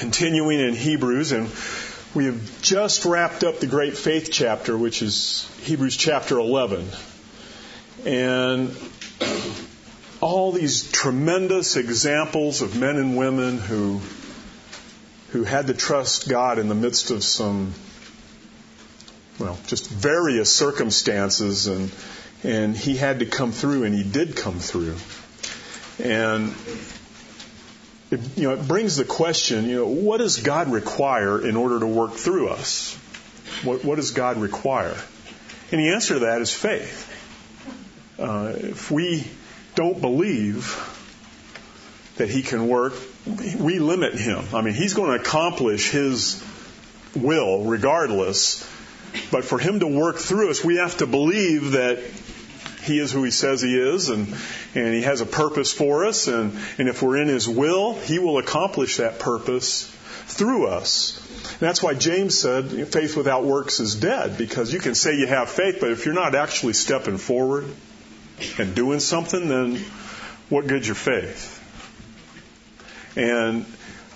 continuing in Hebrews, and we have just wrapped up the great faith chapter, which is Hebrews chapter 11. And all these tremendous examples of men and women who had to trust God in the midst of some, just various circumstances, and He had to come through, and He did come through. And it brings the question, what does God require in order to work through us? What does God require? And the answer to that is faith. If we don't believe that He can work, we limit Him. He's going to accomplish His will regardless. But for Him to work through us, we have to believe that He is who He says He is, and He has a purpose for us. And if we're in His will, He will accomplish that purpose through us. And that's why James said, faith without works is dead. Because you can say you have faith, but if you're not actually stepping forward and doing something, then what good's your faith? And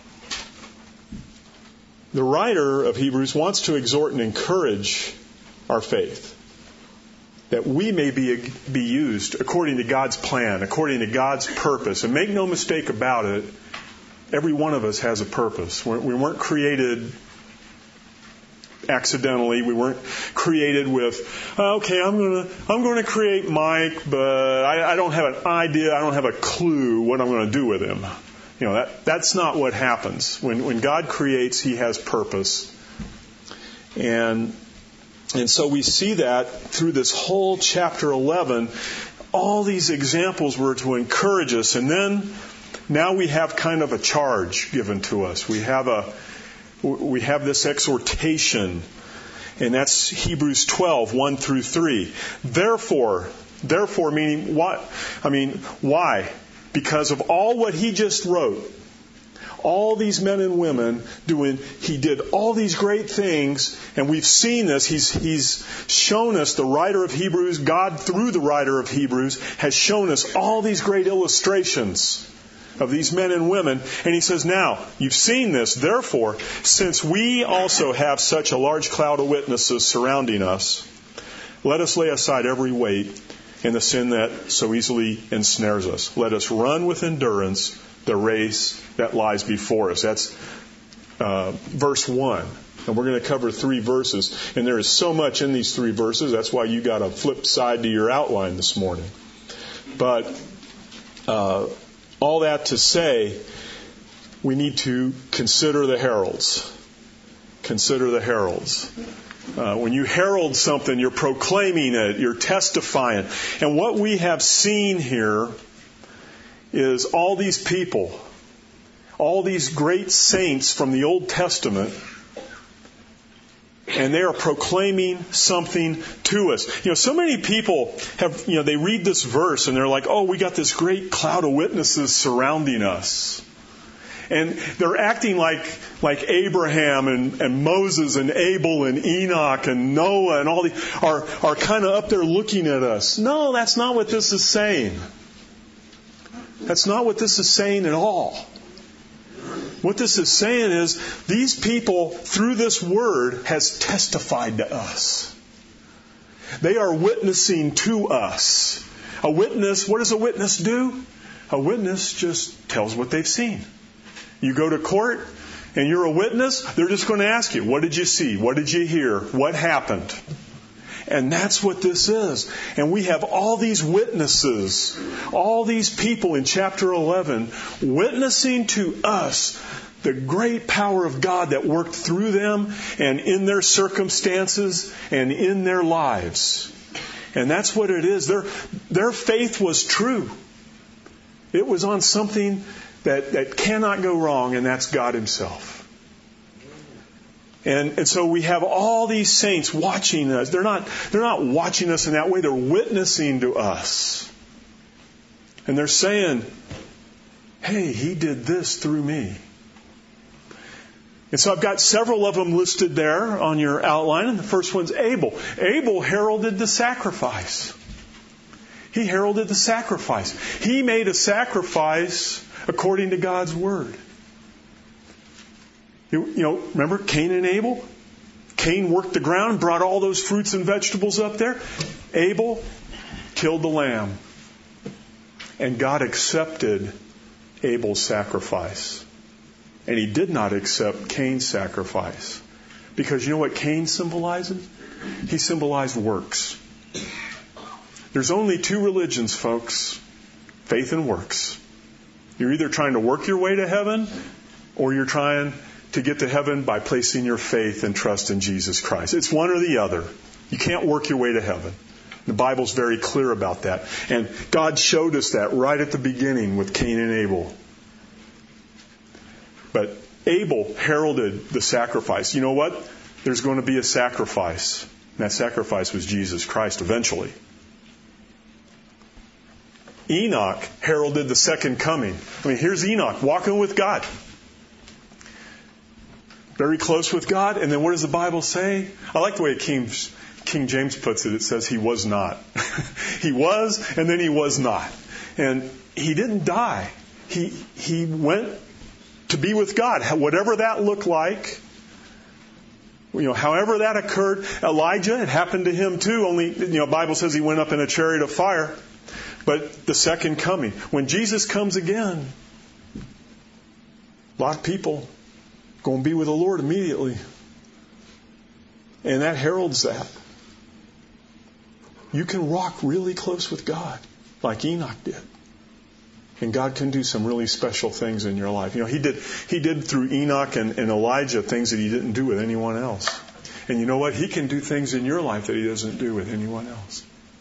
the writer of Hebrews wants to exhort and encourage our faith, that we may be used according to God's plan, according to God's purpose. And make no mistake about it, every one of us has a purpose. We weren't created accidentally. We weren't created with, okay, I'm going to create Mike, but I don't have an idea, I don't have a clue what I'm going to do with him. That's not what happens. When God creates, He has purpose. And so we see that through this whole chapter 11, all these examples were to encourage us. And then now we have kind of a charge given to us. We have this exhortation, and that's Hebrews 12, 1 through 3. Therefore meaning what? Why? Because of all what he just wrote, all these men and women he did all these great things, and we've seen this. He's shown us, the writer of Hebrews, God through the writer of Hebrews, has shown us all these great illustrations of these men and women. And he says, now, you've seen this, therefore, since we also have such a large cloud of witnesses surrounding us, let us lay aside every weight and the sin that so easily ensnares us. Let us run with endurance the race that lies before us. That's verse 1. And we're going to cover 3 verses. And there is so much in these 3 verses. That's why you got a flip side to your outline this morning. But all that to say, we need to consider the heralds. Consider the heralds. When you herald something, you're proclaiming it, you're testifying. And what we have seen here is all these people, all these great saints from the Old Testament, and they are proclaiming something to us. So many people have, they read this verse and they're like, oh, we got this great cloud of witnesses surrounding us. And they're acting like Abraham and Moses and Abel and Enoch and Noah and all these are kind of up there looking at us. No, that's not what this is saying. That's not what this is saying at all. What this is saying is these people, through this word, has testified to us. They are witnessing to us. A witness, what does a witness do? A witness just tells what they've seen. You go to court and you're a witness, they're just going to ask you, what did you see? What did you hear? What happened? And that's what this is. And we have all these witnesses, all these people in chapter 11 witnessing to us the great power of God that worked through them and in their circumstances and in their lives. And that's what it is. Their faith was true. It was on something that cannot go wrong, and that's God Himself. And so we have all these saints watching us. They're not watching us in that way. They're witnessing to us. And they're saying, hey, He did this through me. And so I've got several of them listed there on your outline. And the first one's Abel. Abel heralded the sacrifice. He heralded the sacrifice. He made a sacrifice according to God's word. Remember Cain and Abel? Cain worked the ground, brought all those fruits and vegetables up there. Abel killed the lamb. And God accepted Abel's sacrifice. And He did not accept Cain's sacrifice. Because you know what Cain symbolizes? He symbolized works. There's only two religions, folks. Faith and works. You're either trying to work your way to heaven, or you're trying to get to heaven by placing your faith and trust in Jesus Christ. It's one or the other. You can't work your way to heaven. The Bible's very clear about that. And God showed us that right at the beginning with Cain and Abel. But Abel heralded the sacrifice. You know what? There's going to be a sacrifice. And that sacrifice was Jesus Christ eventually. Enoch heralded the second coming. Here's Enoch walking with God. Very close with God. And then what does the Bible say? I like the way King James puts it. It says he was not. He was, and then he was not. And he didn't die. He went to be with God. Whatever that looked like, however that occurred. Elijah, it happened to him too. Only, the Bible says he went up in a chariot of fire. But the second coming, when Jesus comes again, a lot of people going to be with the Lord immediately. And that heralds that. You can walk really close with God, like Enoch did. And God can do some really special things in your life. He did through Enoch and Elijah things that He didn't do with anyone else. And you know what? He can do things in your life that He doesn't do with anyone else.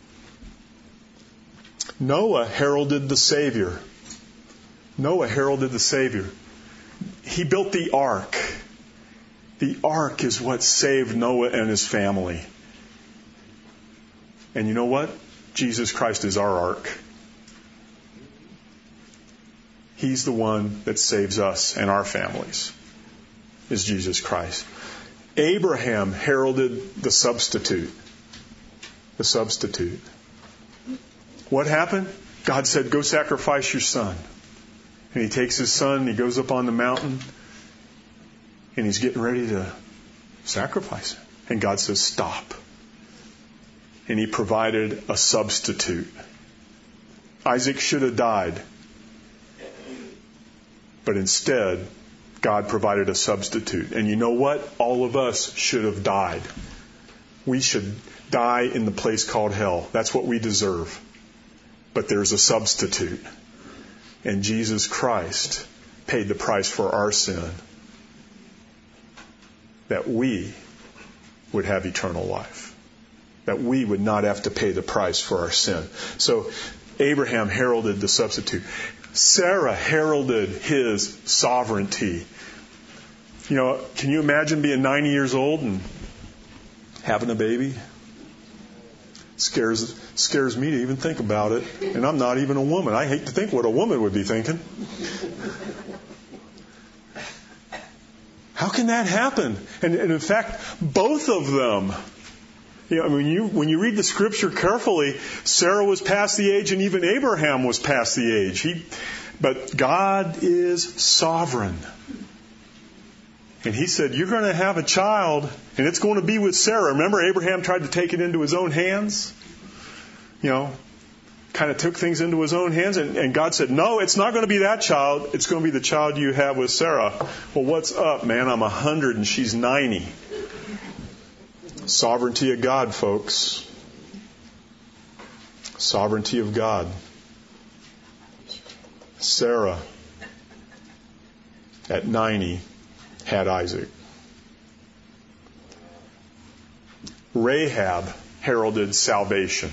Noah heralded the Savior. Noah heralded the Savior. He built the ark. The ark is what saved Noah and his family. And you know what? Jesus Christ is our ark. He's the one that saves us and our families, is Jesus Christ. Abraham heralded the substitute. The substitute. What happened? God said, go sacrifice your son. And he takes his son and he goes up on the mountain and he's getting ready to sacrifice him. And God says, stop. And He provided a substitute. Isaac should have died. But instead, God provided a substitute. And you know what? All of us should have died. We should die in the place called hell. That's what we deserve. But there's a substitute. And Jesus Christ paid the price for our sin, that we would have eternal life. That we would not have to pay the price for our sin. So Abraham heralded the substitute. Sarah heralded his sovereignty. Can you imagine being 90 years old and having a baby? Scares me to even think about it. And I'm not even a woman. I hate to think what a woman would be thinking. How can that happen? And in fact, both of them. When you read the Scripture carefully, Sarah was past the age and even Abraham was past the age. But God is sovereign. And He said, you're going to have a child, and it's going to be with Sarah. Remember, Abraham tried to take it into his own hands? Kind of took things into his own hands. And God said, no, it's not going to be that child. It's going to be the child you have with Sarah. Well, what's up, man? I'm 100 and she's 90. Sovereignty of God, folks. Sovereignty of God. Sarah, at 90, had Isaac. Rahab heralded salvation.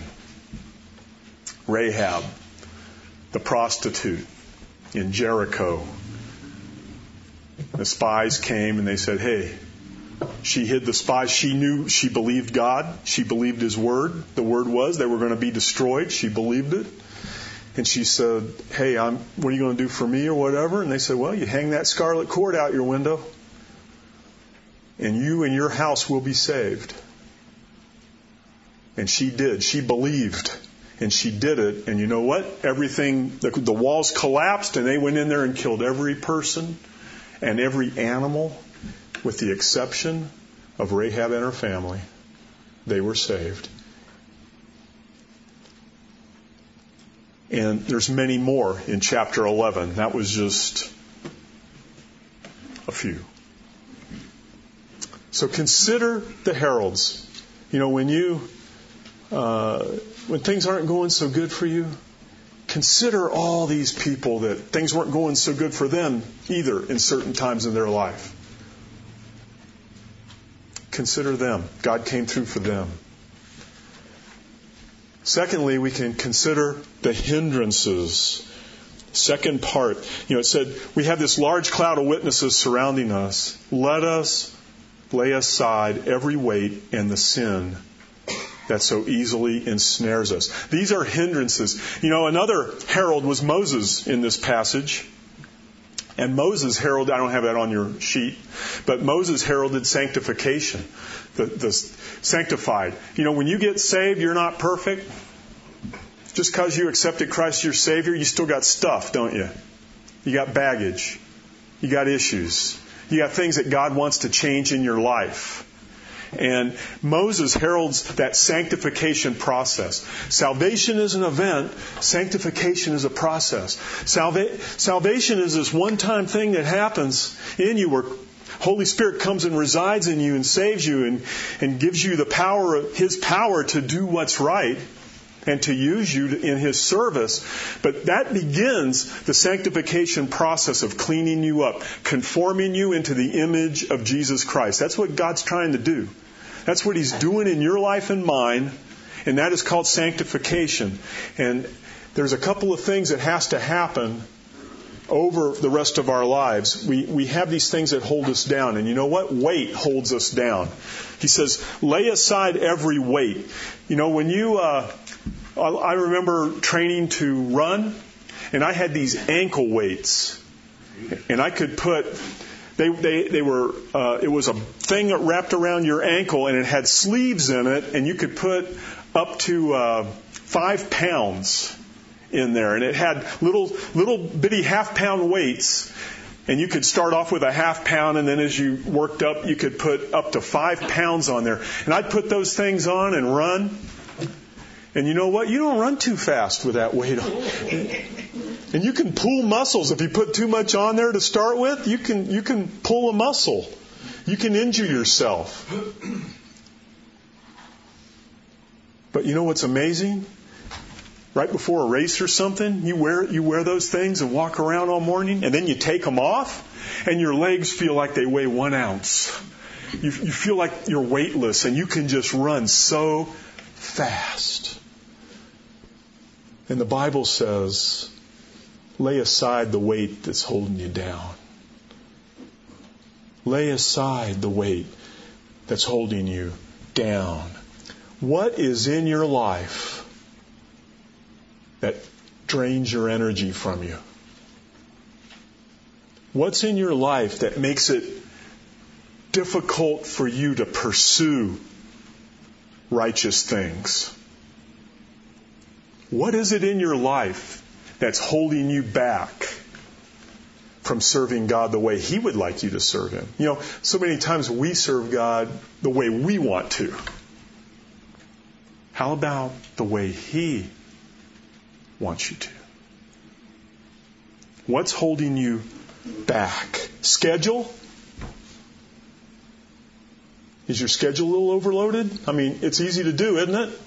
Rahab, the prostitute in Jericho. The spies came and they said, hey, she hid the spies. She knew, she believed God. She believed His word. The word was they were going to be destroyed. She believed it. And she said, hey, what are you going to do for me or whatever? And they said, well, you hang that scarlet cord out your window and you and your house will be saved. And she did. She believed. And she did it. And you know what? Everything, the walls collapsed and they went in there and killed every person and every animal with the exception of Rahab and her family, they were saved. And there's many more in chapter 11. That was just a few. So consider the heralds. You know, when things aren't going so good for you, consider all these people that things weren't going so good for them either in certain times in their life. Consider them. God came through for them. Secondly, we can consider the hindrances. Second part, it said, we have this large cloud of witnesses surrounding us. Let us lay aside every weight and the sin that so easily ensnares us. These are hindrances. Another herald was Moses in this passage. And Moses heralded, I don't have that on your sheet, but Moses heralded sanctification. The sanctified. When you get saved, you're not perfect. Just because you accepted Christ as your Savior, you still got stuff, don't you? You got baggage. You got issues. You got things that God wants to change in your life. And Moses heralds that sanctification process. Salvation is an event. Sanctification is a process. Salvation is this one-time thing that happens in you where Holy Spirit comes and resides in you and saves you and gives you the power, His power to do what's right and to use you in His service. But that begins the sanctification process of cleaning you up, conforming you into the image of Jesus Christ. That's what God's trying to do. That's what He's doing in your life and mine, and that is called sanctification. And there's a couple of things that has to happen over the rest of our lives. We have these things that hold us down. And you know what? Weight holds us down. He says, lay aside every weight. When I remember training to run, and I had these ankle weights. And I could put, they were, it was a thing that wrapped around your ankle, and it had sleeves in it, and you could put up to 5 pounds in there, and it had little bitty half-pound weights, and you could start off with a half-pound, and then as you worked up, you could put up to 5 pounds on there. And I'd put those things on and run, and you know what? You don't run too fast with that weight on. And you can pull muscles. If you put too much on there to start with, you can pull a muscle. You can injure yourself. But you know what's amazing? Right before a race or something, you wear those things and walk around all morning, and then you take them off, and your legs feel like they weigh 1 ounce. You feel like you're weightless, and you can just run so fast. And the Bible says, lay aside the weight that's holding you down. Lay aside the weight that's holding you down. What is in your life that drains your energy from you? What's in your life that makes it difficult for you to pursue righteous things? What is it in your life that's holding you back from serving God the way He would like you to serve Him? So many times we serve God the way we want to. How about the way He wants you to? What's holding you back? Schedule? Is your schedule a little overloaded? I mean, it's easy to do, isn't it?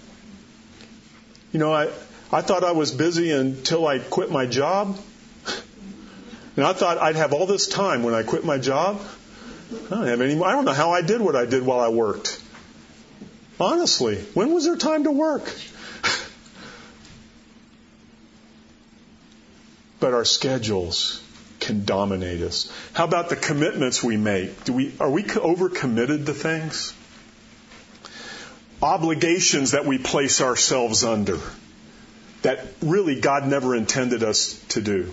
I thought I was busy until I quit my job. And I thought I'd have all this time when I quit my job. I don't have any. I don't know how I did what I did while I worked. Honestly, when was there time to work? But our schedules can dominate us. How about the commitments we make? Are we overcommitted to things? Obligations that we place ourselves under that really God never intended us to do.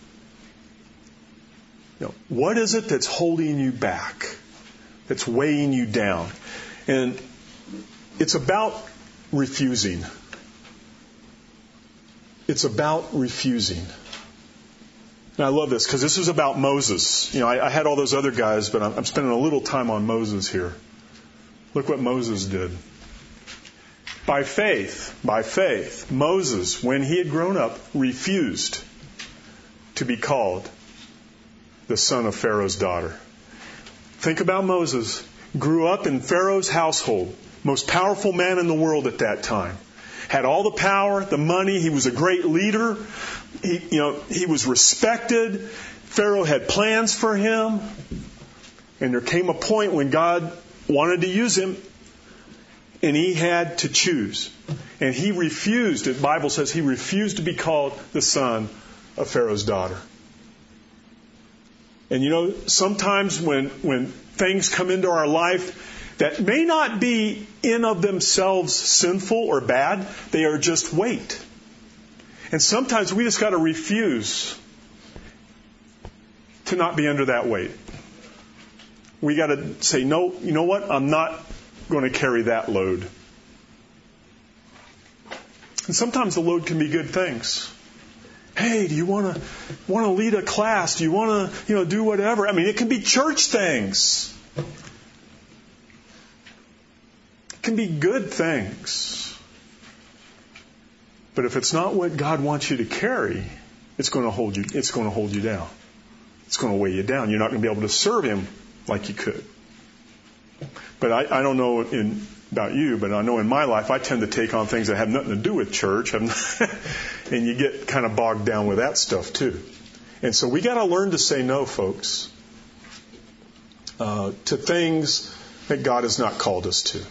What is it that's holding you back? That's weighing you down? And it's about refusing. It's about refusing. And I love this because this is about Moses. I had all those other guys, but I'm spending a little time on Moses here. Look what Moses did. By faith, Moses, when he had grown up, refused to be called the son of Pharaoh's daughter. Think about Moses. Grew up in Pharaoh's household. Most powerful man in the world at that time. Had all the power, the money. He was a great leader. He was respected. Pharaoh had plans for him. And there came a point when God wanted to use him, and he had to choose. And he refused, the Bible says he refused to be called the son of Pharaoh's daughter. And sometimes when things come into our life that may not be in of themselves sinful or bad, they are just weight. And sometimes we just got to refuse to not be under that weight. We got to say, no, you know what? I'm not going to carry that load. And sometimes the load can be good things. Hey, do you want to lead a class? Do you want to, do whatever? I mean, it can be church things. It can be good things. But if it's not what God wants you to carry, it's going to hold you. It's going to hold you down. It's going to weigh you down. You're not going to be able to serve Him like you could. But I don't know about you, but I know in my life I tend to take on things that have nothing to do with church, and you get kind of bogged down with that stuff too. And so we got to learn to say no, folks, to things that God has not called us to.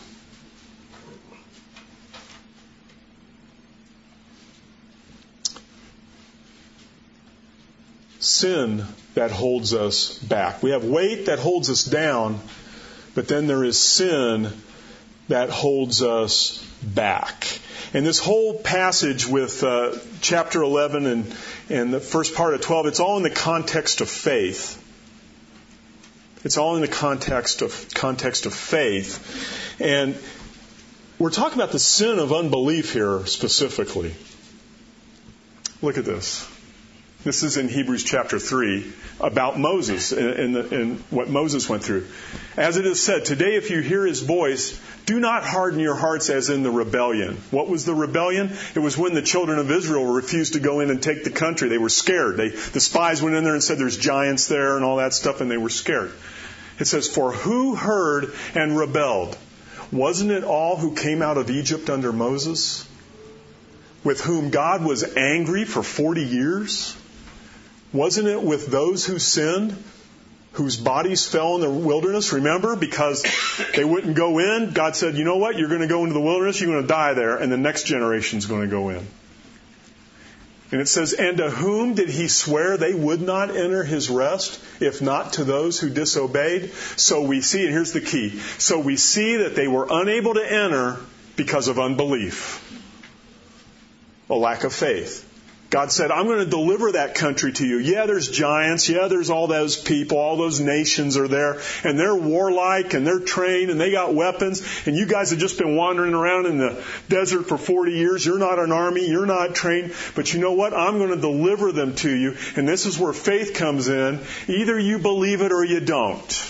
Sin that holds us back. We have weight that holds us down, but then there is sin that holds us back. And this whole passage with chapter 11 and the first part of 12, it's all in the context of faith. It's all in the context of faith. And we're talking about the sin of unbelief here specifically. Look at this. This is in Hebrews chapter 3 about Moses and what Moses went through. As it is said, today if you hear His voice, do not harden your hearts as in the rebellion. What was the rebellion? It was when the children of Israel refused to go in and take the country. They were scared. The spies went in there and said there's giants there and all that stuff, and they were scared. It says, for who heard and rebelled? Wasn't it all who came out of Egypt under Moses, with whom God was angry for 40 years? Wasn't it with those who sinned, whose bodies fell in the wilderness? Remember, because they wouldn't go in, God said, you know what? You're going to go into the wilderness, you're going to die there, and the next generation's going to go in. And it says, and to whom did He swear they would not enter His rest, if not to those who disobeyed? So we see, and here's the key, so we see that they were unable to enter because of unbelief, a lack of faith. God said, I'm going to deliver that country to you. Yeah, there's giants. Yeah, there's all those people. All those nations are there. And they're warlike and they're trained and they got weapons. And you guys have just been wandering around in the desert for 40 years. You're not an army. You're not trained. But you know what? I'm going to deliver them to you. And this is where faith comes in. Either you believe it or you don't.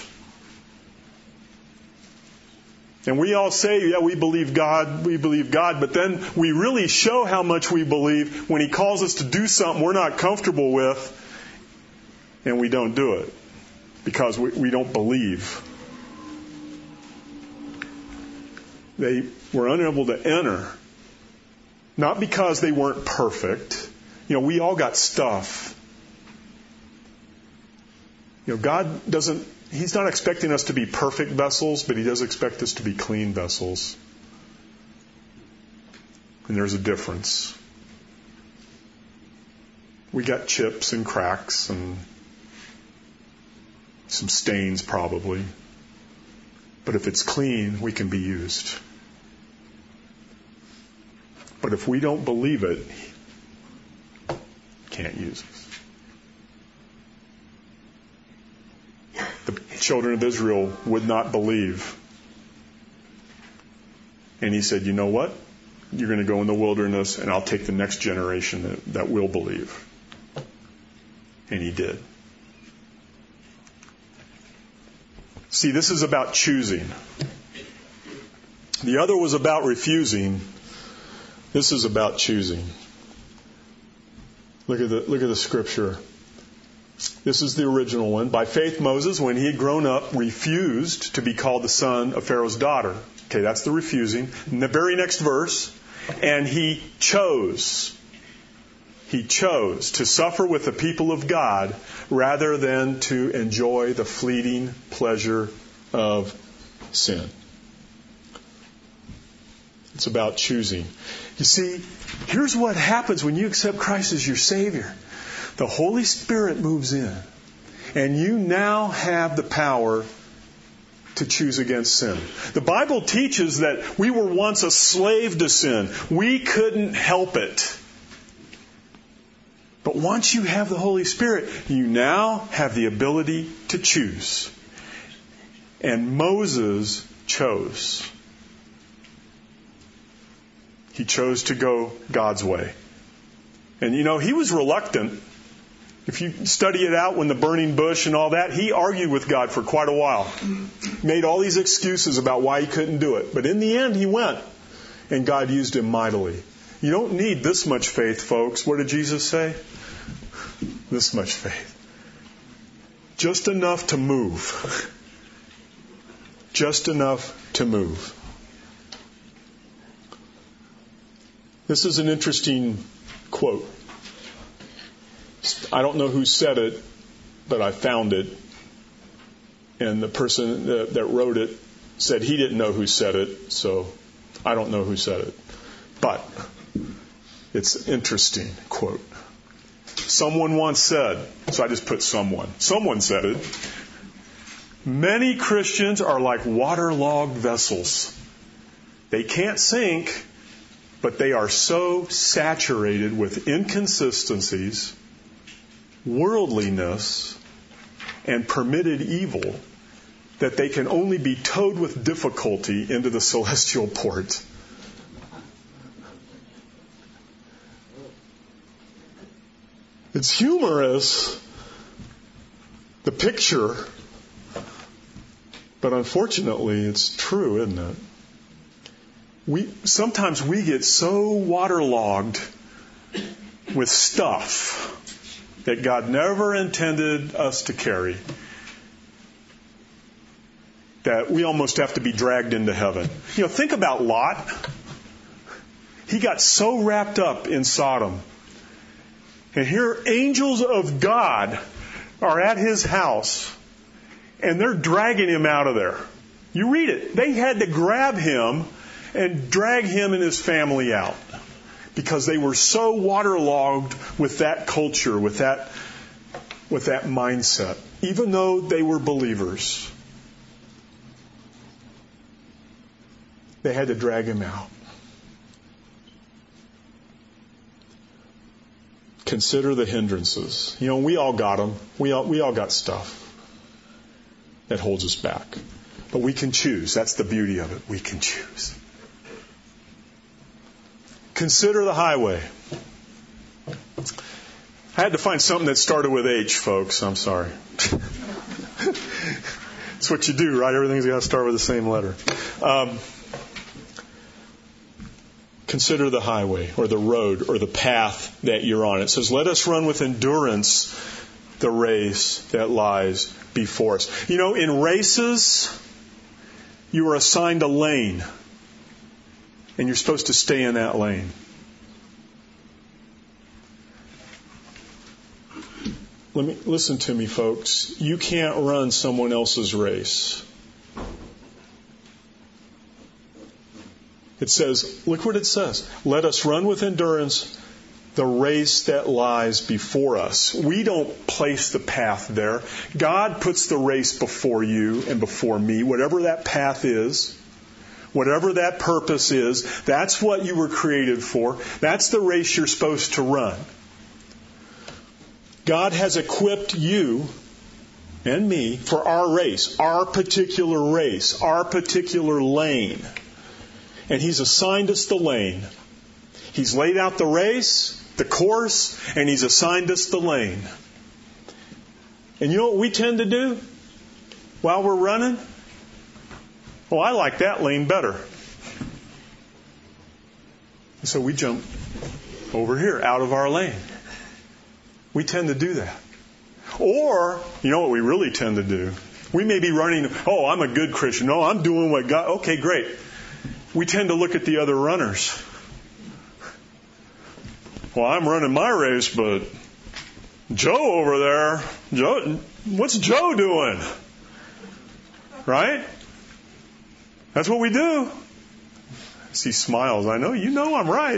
And we all say, yeah, we believe God, but then we really show how much we believe when He calls us to do something we're not comfortable with, and we don't do it because we don't believe. They were unable to enter, not because they weren't perfect. We all got stuff. God doesn't... He's not expecting us to be perfect vessels, but He does expect us to be clean vessels. And there's a difference. We got chips and cracks and some stains probably. But if it's clean, we can be used. But if we don't believe it, He can't use us. The children of Israel would not believe. And He said, you know what? You're going to go in the wilderness and I'll take the next generation that will believe. And he did. See, this is about choosing. The other was about refusing. This is about choosing. Look at the scripture. This is the original one. By faith, Moses, when he had grown up, refused to be called the son of Pharaoh's daughter. Okay, that's the refusing. In the very next verse, and he chose. He chose to suffer with the people of God rather than to enjoy the fleeting pleasure of sin. It's about choosing. You see, here's what happens when you accept Christ as your Savior. The Holy Spirit moves in, and you now have the power to choose against sin. The Bible teaches that we were once a slave to sin. We couldn't help it. But once you have the Holy Spirit, you now have the ability to choose. And Moses chose. He chose to go God's way. And he was reluctant. If you study it out when the burning bush and all that, he argued with God for quite a while. Made all these excuses about why he couldn't do it. But in the end, he went. And God used him mightily. You don't need this much faith, folks. What did Jesus say? This much faith. Just enough to move. Just enough to move. This is an interesting quote. I don't know who said it, but I found it. And the person that wrote it said he didn't know who said it, so I don't know who said it. But it's an interesting quote. Someone once said, so I just put someone. Someone said it. Many Christians are like waterlogged vessels. They can't sink, but they are so saturated with inconsistencies, worldliness, and permitted evil that they can only be towed with difficulty into the celestial port. It's humorous, the picture, but unfortunately it's true, isn't it? Sometimes we get so waterlogged with stuff that God never intended us to carry that we almost have to be dragged into heaven. Think about Lot. He got so wrapped up in Sodom. And here angels of God are at his house and they're dragging him out of there. You read it. They had to grab him and drag him and his family out because they were so waterlogged with that culture, with that mindset, even though they were believers. They had to drag him out. Consider the hindrances. We all got them. We all got stuff that holds us back. But we can choose. That's the beauty of it. We can choose. Consider the highway. I had to find something that started with H, folks. I'm sorry. That's what you do, right? Everything's got to start with the same letter. Consider the highway or the road or the path that you're on. It says, let us run with endurance the race that lies before us. In races, you are assigned a lane. And you're supposed to stay in that lane. Listen to me, folks. You can't run someone else's race. It says, look what it says. Let us run with endurance the race that lies before us. We don't place the path there. God puts the race before you and before me, whatever that path is, whatever that purpose is. That's what you were created for. That's the race you're supposed to run. God has equipped you and me for our race, our particular lane. And He's assigned us the lane. He's laid out the race, the course, and He's assigned us the lane. And you know what we tend to do while we're running? Oh, I like that lane better. So we jump over here, out of our lane. We tend to do that. Or, you know what we really tend to do? We may be running, oh, I'm a good Christian. No, I'm doing what God... Okay, great. We tend to look at the other runners. Well, I'm running my race, but Joe over there, what's Joe doing? Right? That's what we do. I see smiles. I know, you know I'm right.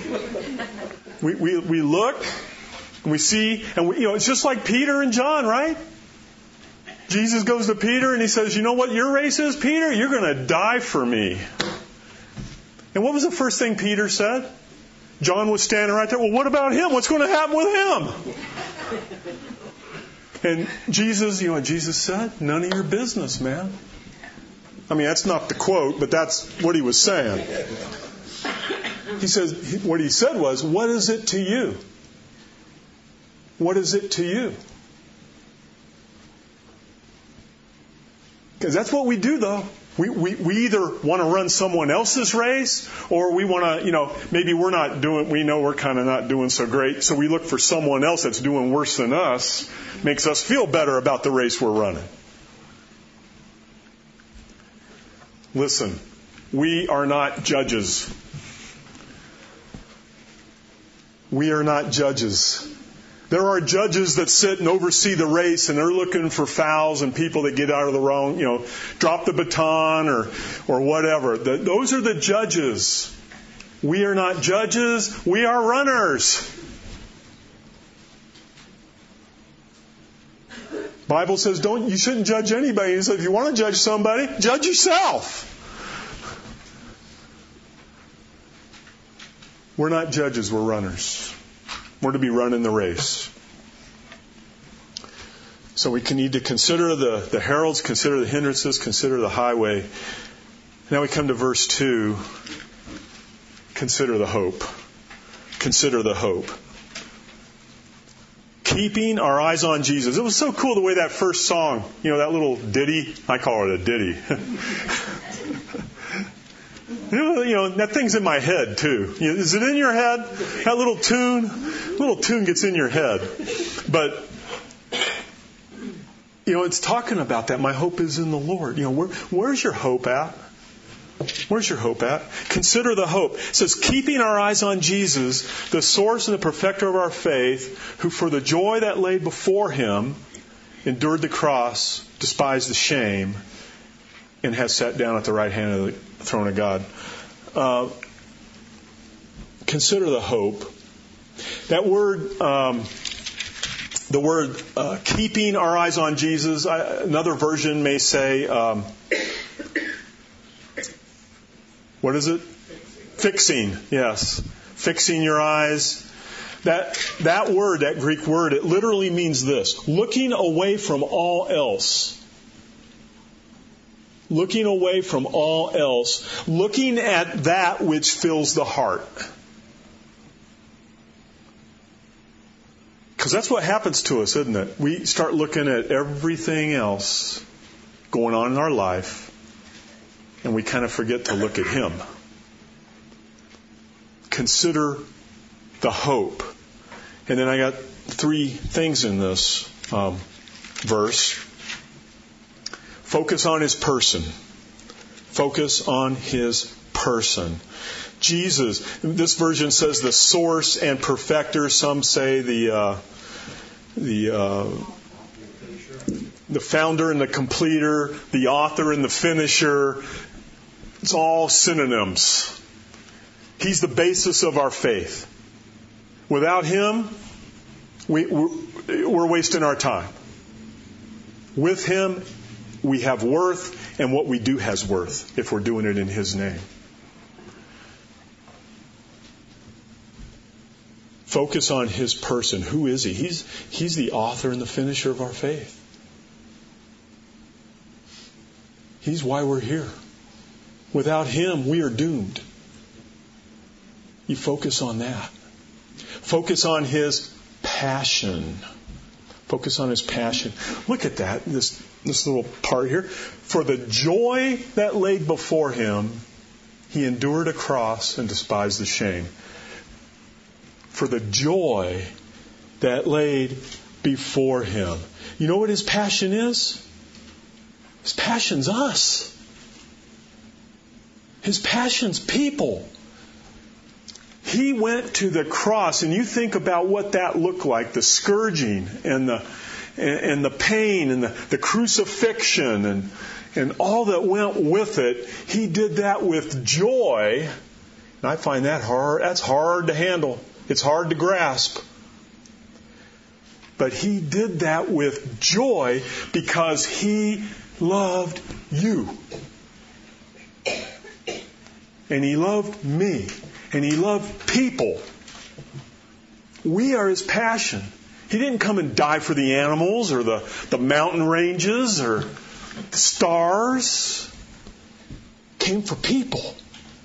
We look, and we see, and it's just like Peter and John, right? Jesus goes to Peter and he says, you know what your race is, Peter? You're going to die for me. And what was the first thing Peter said? John was standing right there. Well, what about him? What's going to happen with him? And Jesus, you know what Jesus said? None of your business, man. I mean, that's not the quote, but that's what he was saying. He says, what he said was, what is it to you? What is it to you? Because that's what we do, though. We either want to run someone else's race, or we want to, maybe we know we're kind of not doing so great, so we look for someone else that's doing worse than us, makes us feel better about the race we're running. Listen, we are not judges. We are not judges. There are judges that sit and oversee the race, and they're looking for fouls and people that get out of the wrong, drop the baton or whatever. Those are the judges. We are not judges. We are runners. Bible says you shouldn't judge anybody. He said if you want to judge somebody, judge yourself. We're not judges, we're runners. We're to be running the race. So we need to consider the heralds, consider the hindrances, consider the highway. Now we come to verse 2. Consider the hope. Consider the hope. Keeping our eyes on Jesus. It was so cool the way that first song, that little ditty. I call it a ditty. That thing's in my head too. Is it in your head? That little tune gets in your head. But, it's talking about that. My hope is in the Lord. Where's your hope at? Where's your hope at? Consider the hope. It says, keeping our eyes on Jesus, the source and the perfecter of our faith, who for the joy that lay before him endured the cross, despised the shame, and has sat down at the right hand of the throne of God. Consider the hope. That word, the word keeping our eyes on Jesus, another version may say, what is it? Fixing. Yes. Fixing your eyes. That word, that Greek word, it literally means this. Looking away from all else. Looking away from all else. Looking at that which fills the heart. Because that's what happens to us, isn't it? We start looking at everything else going on in our life, and we kind of forget to look at Him. Consider the hope. And then I got 3 things in this verse. Focus on His person. Focus on His person. Jesus, this version says the source and perfecter. Some say the founder and the completer, the author and the finisher. It's all synonyms. He's the basis of our faith. Without Him, we're wasting our time. With Him, we have worth, and what we do has worth if we're doing it in His name. Focus on His person. Who is He? He's the author and the finisher of our faith. He's why we're here. Without Him, we are doomed. You focus on that. Focus on His passion. Focus on His passion. Look at that, this little part here. For the joy that laid before Him, He endured a cross and despised the shame. For the joy that laid before Him. You know what His passion is? His passion's us. His passion's people. He went to the cross, and you think about what that looked like, the scourging and the pain and the crucifixion and all that went with it. He did that with joy. And I find that hard. That's hard to handle. It's hard to grasp. But He did that with joy because He loved you. And He loved me. And He loved people. We are His passion. He didn't come and die for the animals or the mountain ranges or the stars. He came for people.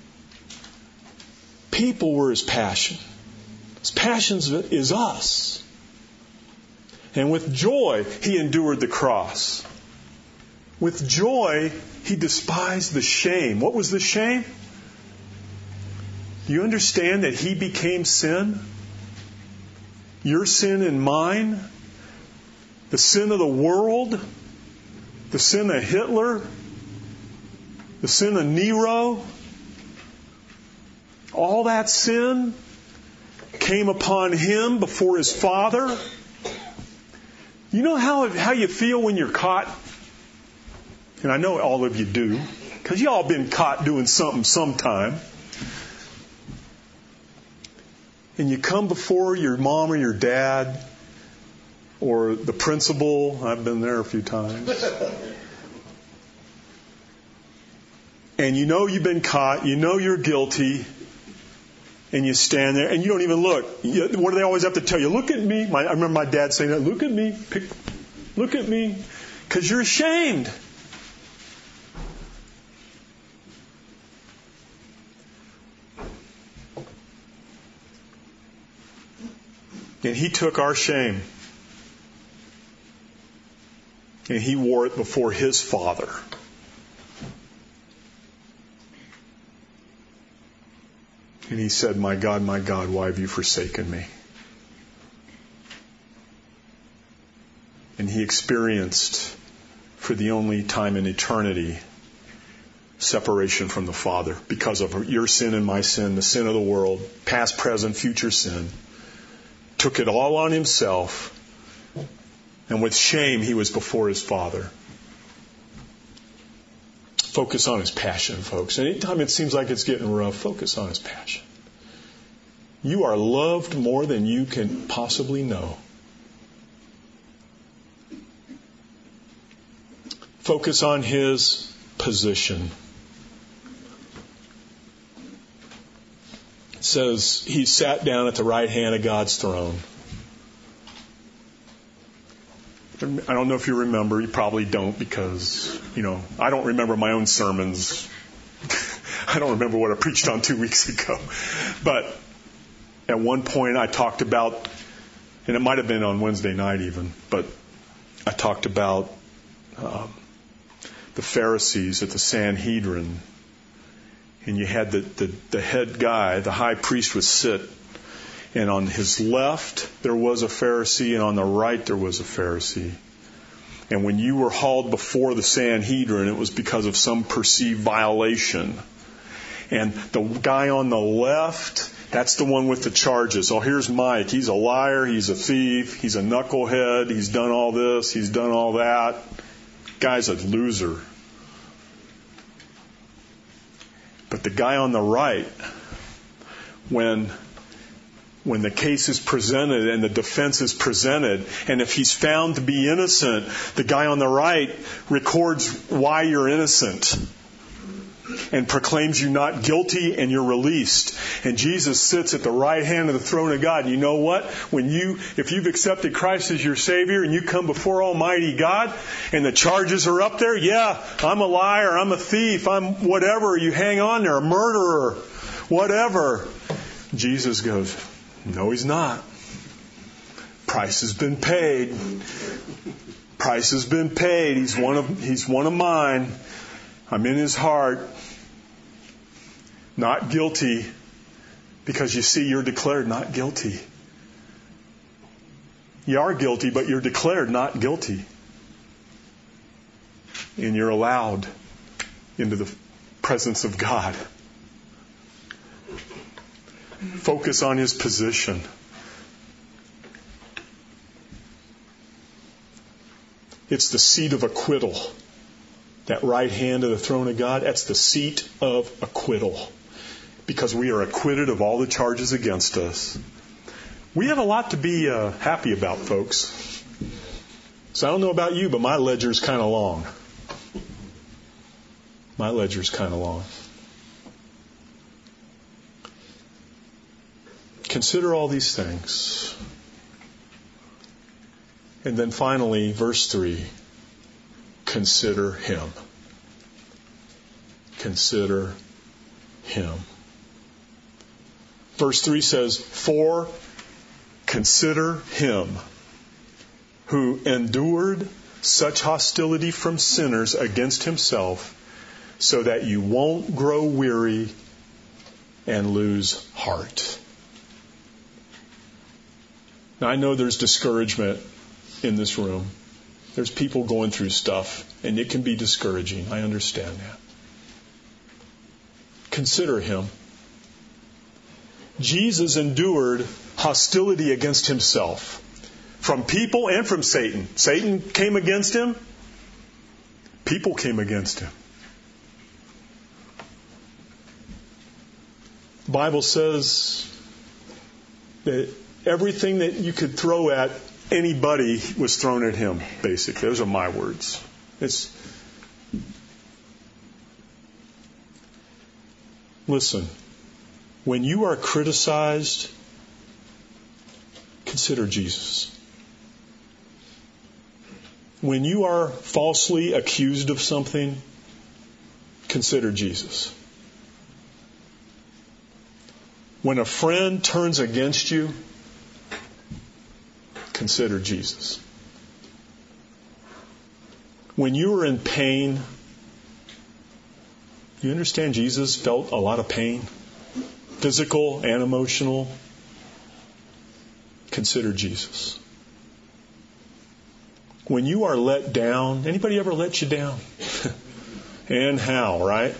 People were His passion. His passion is us. And with joy, He endured the cross. With joy, He despised the shame. What was the shame? Do you understand that He became sin? Your sin and mine? The sin of the world? The sin of Hitler? The sin of Nero? All that sin came upon Him before His Father. You know how you feel when you're caught? And I know all of you do, because you all been caught doing something sometime. And you come before your mom or your dad or the principal. I've been there a few times. And you know you've been caught. You know you're guilty. And you stand there and you don't even look. What do they always have to tell you? Look at me. I remember my dad saying that. Look at me. Look at me. Because you're ashamed. And He took our shame. And He wore it before His Father. And He said, my God, why have you forsaken me? And He experienced, for the only time in eternity, separation from the Father because of your sin and my sin, the sin of the world, past, present, future sin. Took it all on Himself, and with shame He was before His Father. Focus on His passion, folks. Anytime it seems like it's getting rough, focus on His passion. You are loved more than you can possibly know. Focus on His position. It says He sat down at the right hand of God's throne. I don't know if you remember. You probably don't because, I don't remember my own sermons. I don't remember what I preached on 2 weeks ago. But at one point I talked about, and it might have been on Wednesday night even, but I talked about the Pharisees at the Sanhedrin. And you had the head guy, the high priest, would sit. And on his left, there was a Pharisee, and on the right, there was a Pharisee. And when you were hauled before the Sanhedrin, it was because of some perceived violation. And the guy on the left, that's the one with the charges. Oh, here's Mike. He's a liar. He's a thief. He's a knucklehead. He's done all this. He's done all that. Guy's a loser. But the guy on the right, when the case is presented and the defense is presented, and if he's found to be innocent, the guy on the right records why you're innocent and proclaims you not guilty, and you're released. And Jesus sits at the right hand of the throne of God. And you know what? If you've accepted Christ as your Savior and you come before Almighty God and the charges are up there, yeah, I'm a liar, I'm a thief, I'm whatever, you hang on there, a murderer, whatever. Jesus goes, no, he's not. Price has been paid. Price has been paid. He's one of mine. I'm in his heart. Not guilty. Because you see, you're declared not guilty. You are guilty, but you're declared not guilty. And you're allowed into the presence of God. Focus on his position. It's the seat of acquittal. That right hand of the throne of God, that's the seat of acquittal. Because we are acquitted of all the charges against us. We have a lot to be happy about, folks. So I don't know about you, but my ledger's kind of long. My ledger's kind of long. Consider all these things. And then finally, verse 3, consider him. Consider him. Verse 3 says, for consider him who endured such hostility from sinners against himself, so that you won't grow weary and lose heart. Now, I know there's discouragement in this room. There's people going through stuff, and it can be discouraging. I understand that. Consider him. Jesus endured hostility against himself from people and from Satan. Satan came against him. People came against him. The Bible says that everything that you could throw at anybody was thrown at him, basically. Those are my words. Listen, when you are criticized, consider Jesus. When you are falsely accused of something, consider Jesus. When a friend turns against you, consider Jesus. When you are in pain, you understand Jesus felt a lot of pain, physical and emotional. Consider Jesus. When you are let down, anybody ever let you down? And how, right?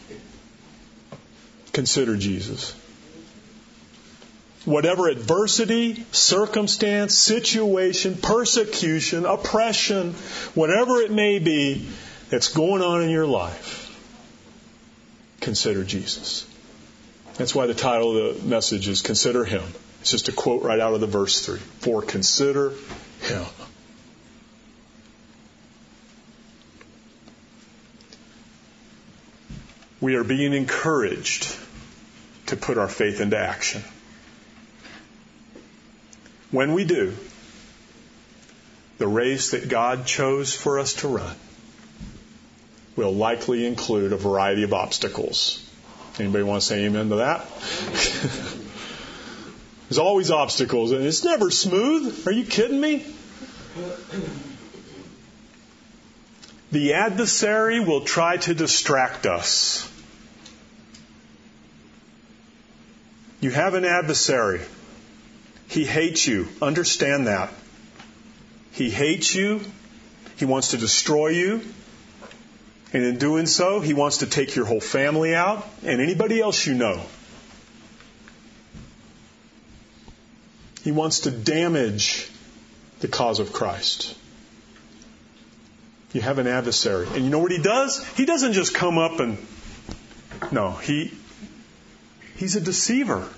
Consider Jesus. Whatever adversity, circumstance, situation, persecution, oppression, whatever it may be that's going on in your life, consider Jesus. That's why the title of the message is Consider Him. It's just a quote right out of the verse 3. For consider Him. We are being encouraged to put our faith into action. When we do, the race that God chose for us to run will likely include a variety of obstacles. Anybody want to say amen to that? There's always obstacles, and it's never smooth. Are you kidding me? The adversary will try to distract us. You have an adversary. He hates you. Understand that. He hates you. He wants to destroy you. And in doing so, he wants to take your whole family out and anybody else you know. He wants to damage the cause of Christ. You have an adversary. And you know what he does? He doesn't just come up and... No, he's a deceiver.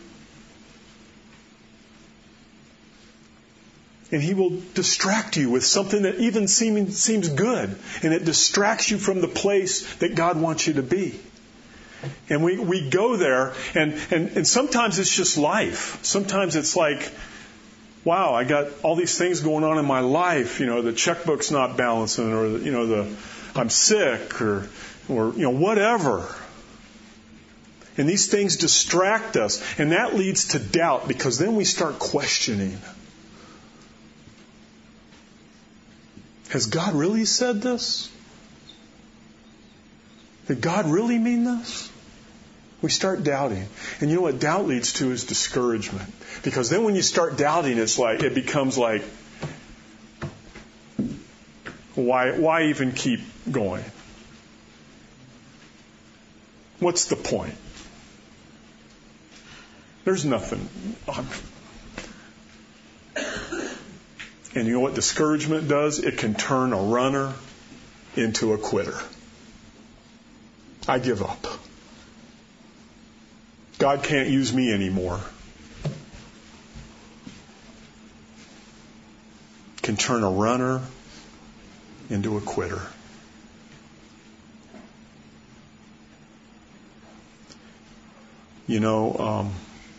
And he will distract you with something that even seems good. And it distracts you from the place that God wants you to be. And we go there, and sometimes it's just life. Sometimes it's like, wow, I got all these things going on in my life. The checkbook's not balancing, or I'm sick, or whatever. And these things distract us, and that leads to doubt, because then we start questioning. Has God really said this? Did God really mean this? We start doubting. And you know what doubt leads to is discouragement. Because then when you start doubting, it becomes like, why even keep going? What's the point? There's nothing. And you know what discouragement does? It can turn a runner into a quitter. I give up. God can't use me anymore. Can turn a runner into a quitter. You know,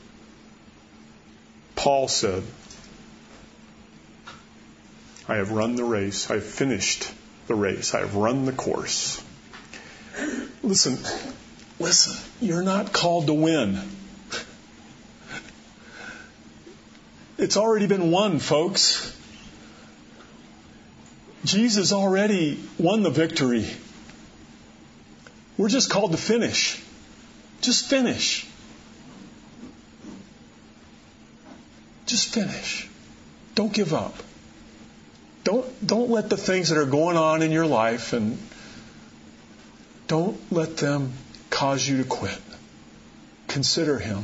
Paul said, I have run the race. I have finished the race. I have run the course. Listen, you're not called to win. It's already been won, folks. Jesus already won the victory. We're just called to finish. Just finish. Just finish. Don't give up. Don't let the things that are going on in your life and don't let them cause you to quit. Consider Him.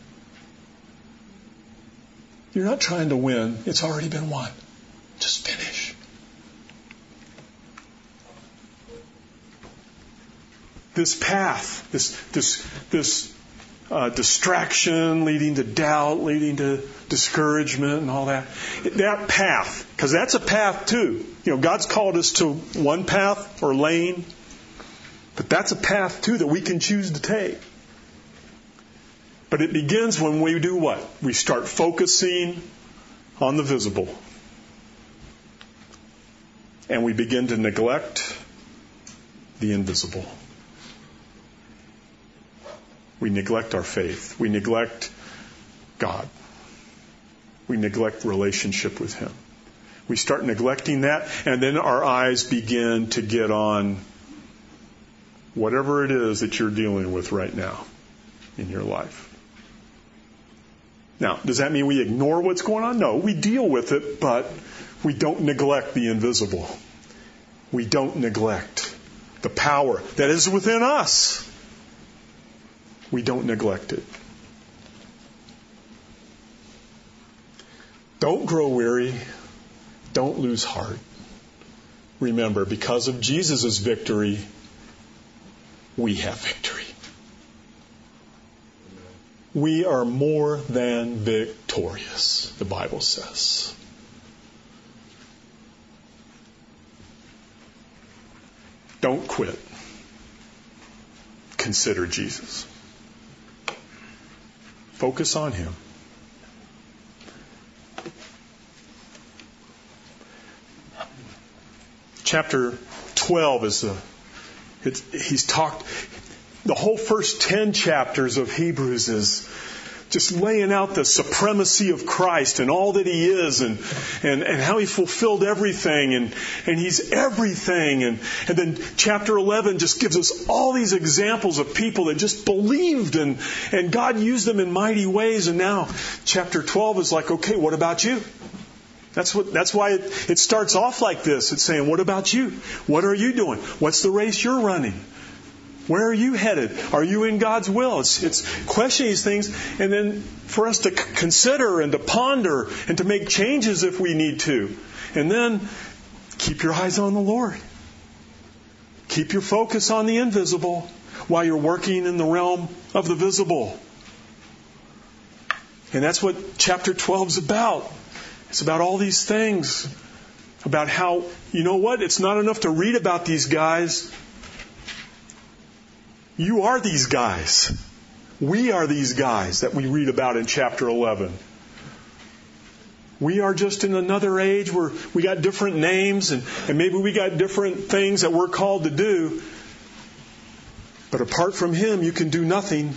You're not trying to win. It's already been won. Just finish. This path, this distraction leading to doubt, leading to discouragement and all that. That path, because that's a path too. You know, God's called us to one path or lane, but that's a path too that we can choose to take. But it begins when we do what? We start focusing on the visible. And we begin to neglect the invisible. We neglect our faith. We neglect God. We neglect relationship with Him. We start neglecting that, and then our eyes begin to get on whatever it is that you're dealing with right now in your life. Now, does that mean we ignore what's going on? No, we deal with it, but we don't neglect the invisible. We don't neglect the power that is within us. We don't neglect it. Don't grow weary. Don't lose heart. Remember, because of Jesus' victory, we have victory. We are more than victorious, the Bible says. Don't quit. Consider Jesus. Focus on Him. Chapter 12 he's talked, the whole first 10 chapters of Hebrews is just laying out the supremacy of Christ and all that He is and how He fulfilled everything and He's everything. And then chapter 11 just gives us all these examples of people that just believed and God used them in mighty ways. And now chapter 12 is like, okay, what about you? That's why it starts off like this. It's saying, what about you? What are you doing? What's the race you're running? Where are you headed? Are you in God's will? It's questioning these things, and then for us to consider and to ponder and to make changes if we need to. And then keep your eyes on the Lord. Keep your focus on the invisible while you're working in the realm of the visible. And that's what chapter 12 is about. It's about all these things. About how, you know what? It's not enough to read about these guys. You are these guys. We are these guys that we read about in chapter 11. We are just in another age where we got different names and maybe we got different things that we're called to do. But apart from Him, you can do nothing.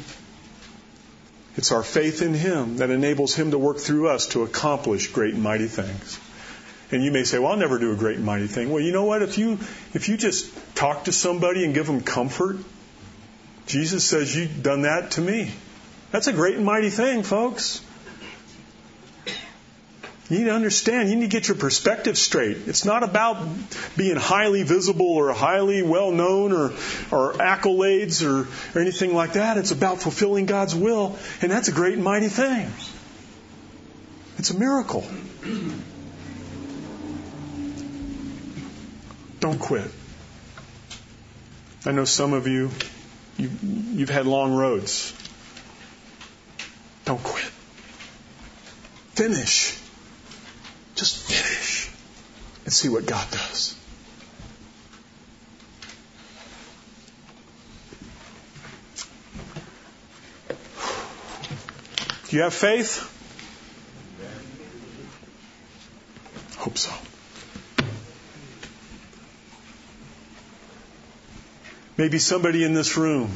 It's our faith in Him that enables Him to work through us to accomplish great and mighty things. And you may say, well, I'll never do a great and mighty thing. Well, you know what? If you just talk to somebody and give them comfort, Jesus says, you've done that to me. That's a great and mighty thing, folks. You need to understand, you need to get your perspective straight. It's not about being highly visible or highly well-known or accolades or anything like that. It's about fulfilling God's will, and that's a great and mighty thing. It's a miracle. Don't quit. I know some of you, you've had long roads. Don't quit. Finish. Just finish and see what God does. Do you have faith? Hope so. Maybe somebody in this room.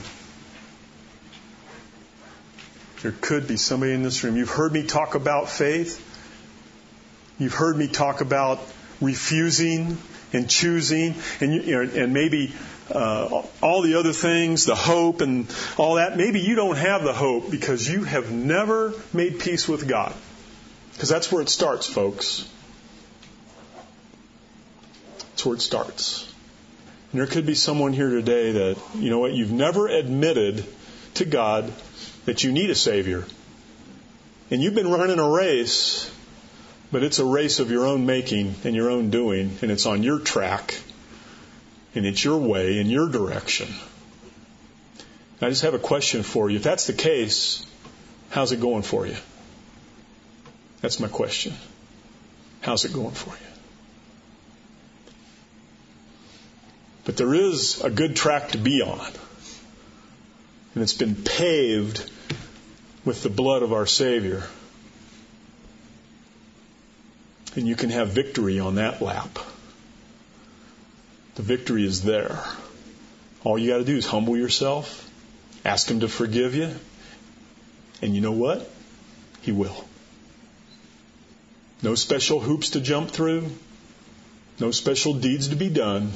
There could be somebody in this room. You've heard me talk about faith. You've heard me talk about refusing and choosing, and maybe all the other things, the hope and all that. Maybe you don't have the hope because you have never made peace with God. Because that's where it starts, folks. That's where it starts. And there could be someone here today that, you know what, you've never admitted to God that you need a Savior. And you've been running a race, but it's a race of your own making and your own doing, and it's on your track, and it's your way in your direction. I just have a question for you. If that's the case, how's it going for you? That's my question. How's it going for you? But there is a good track to be on. And it's been paved with the blood of our Savior. And you can have victory on that lap. The victory is there. All you got to do is humble yourself, ask Him to forgive you, and you know what? He will. No special hoops to jump through, no special deeds to be done.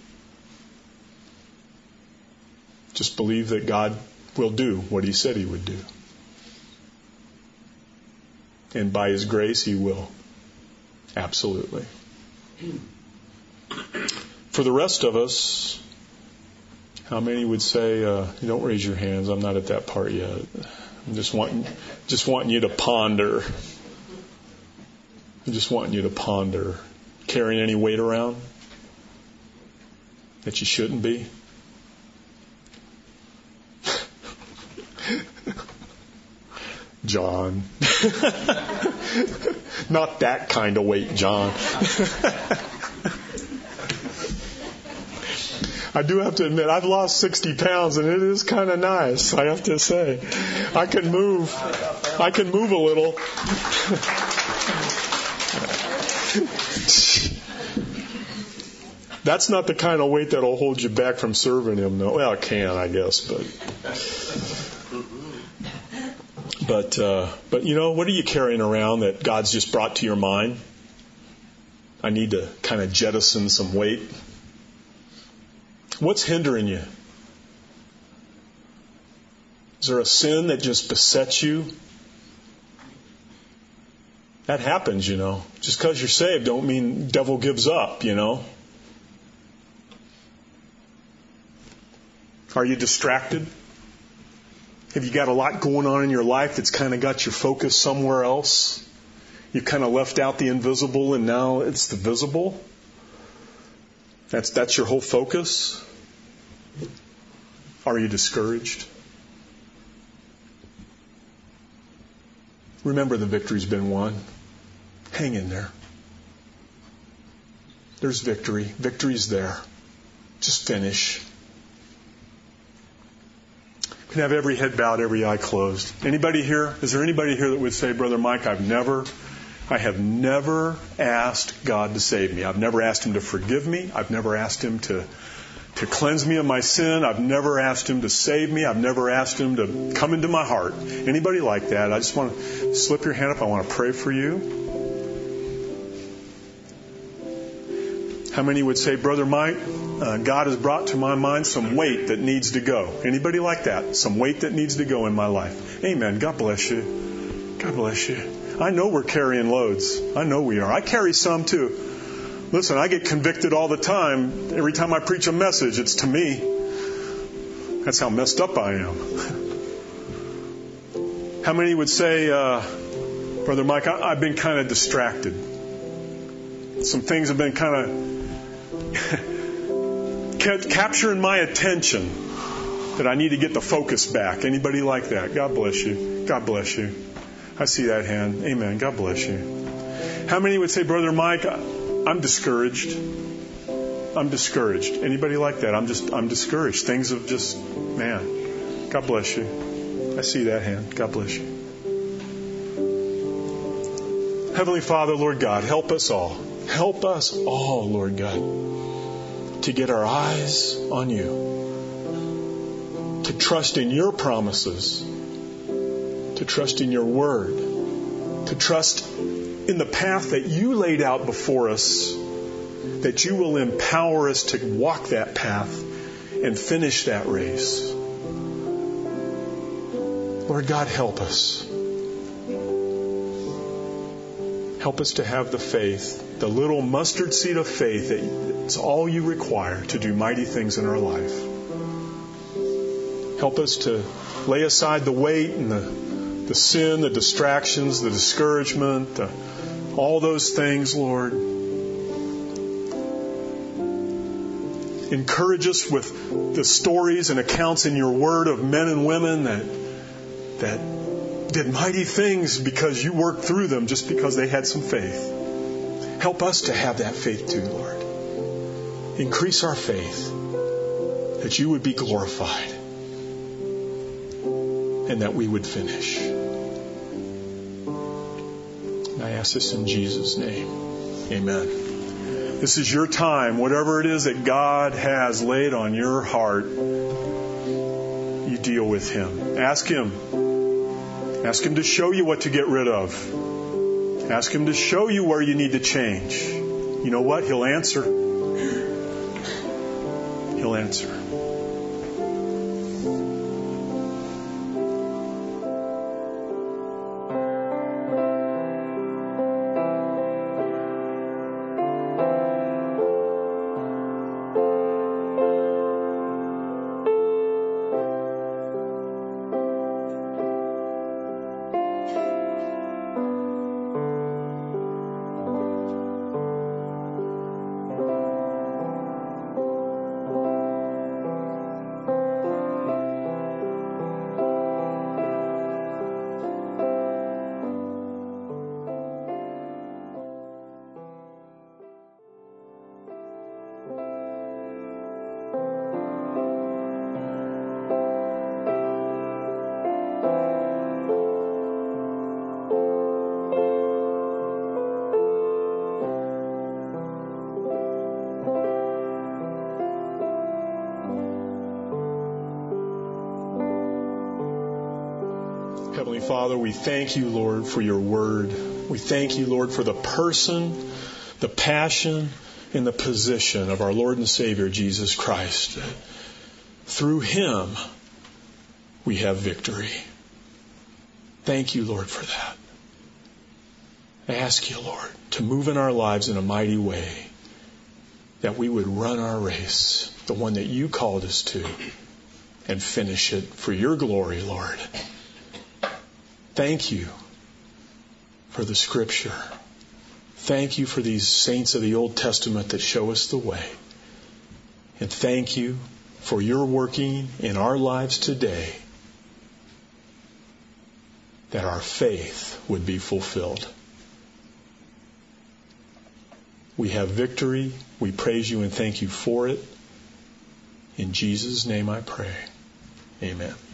Just believe that God will do what He said He would do. And by His grace, He will. Absolutely. For the rest of us, how many would say, don't raise your hands, I'm not at that part yet. I'm just wanting you to ponder. I'm just wanting you to ponder. Carrying any weight around that you shouldn't be? John. Not that kind of weight, John. I do have to admit, I've lost 60 pounds and it is kind of nice, I have to say. I can move a little. That's not the kind of weight that'll hold you back from serving Him, though. Well, it can, I guess, But you know, what are you carrying around that God's just brought to your mind? I need to kind of jettison some weight. What's hindering you? Is there a sin that just besets you? That happens, you know. Just because you're saved don't mean the devil gives up, you know. Are you distracted? Have you got a lot going on in your life that's kind of got your focus somewhere else? You kind of left out the invisible and now it's the visible? That's your whole focus? Are you discouraged? Remember, the victory's been won. Hang in there. There's victory. Victory's there. Just finish. You can have every head bowed, every eye closed. Anybody here? Is there anybody here that would say, Brother Mike, I have never asked God to save me. I've never asked Him to forgive me. I've never asked Him to cleanse me of my sin. I've never asked Him to save me. I've never asked Him to come into my heart. Anybody like that? I just want to slip your hand up. I want to pray for you. How many would say, Brother Mike, God has brought to my mind some weight that needs to go? Anybody like that? Some weight that needs to go in my life. Amen. God bless you. God bless you. I know we're carrying loads. I know we are. I carry some too. Listen, I get convicted all the time. Every time I preach a message, it's to me. That's how messed up I am. How many would say, Brother Mike, I've been kind of distracted. Some things have been kind of capturing my attention that I need to get the focus back. Anybody like that? God bless you. God bless you. I see that hand. Amen. God bless you. How many would say, Brother Mike, I'm discouraged. I'm discouraged. Anybody like that? I'm discouraged. Things have just, man. God bless you. I see that hand. God bless you. Heavenly Father, Lord God, help us all. Help us all, Lord God, to get our eyes on you, to trust in your promises, to trust in your word, to trust in the path that you laid out before us, that you will empower us to walk that path and finish that race. Lord God, help us. Help us to have the faith, the little mustard seed of faith that's all you require to do mighty things in our life. Help us to lay aside the weight and the sin, the distractions, the discouragement, all those things, Lord. Encourage us with the stories and accounts in your word of men and women that did mighty things because you worked through them just because they had some faith. Help us to have that faith too, Lord. Increase our faith that you would be glorified and that we would finish. And I ask this in Jesus' name. Amen. This is your time. Whatever it is that God has laid on your heart, you deal with Him. Ask Him. Ask Him to show you what to get rid of. Ask Him to show you where you need to change. You know what? He'll answer. He'll answer. Heavenly Father, we thank you, Lord, for your word. We thank you, Lord, for the person, the passion, and the position of our Lord and Savior, Jesus Christ. Through Him, we have victory. Thank you, Lord, for that. I ask you, Lord, to move in our lives in a mighty way, that we would run our race, the one that you called us to, and finish it for your glory, Lord. Thank you for the Scripture. Thank you for these saints of the Old Testament that show us the way. And thank you for your working in our lives today, that our faith would be fulfilled. We have victory. We praise you and thank you for it. In Jesus' name I pray. Amen.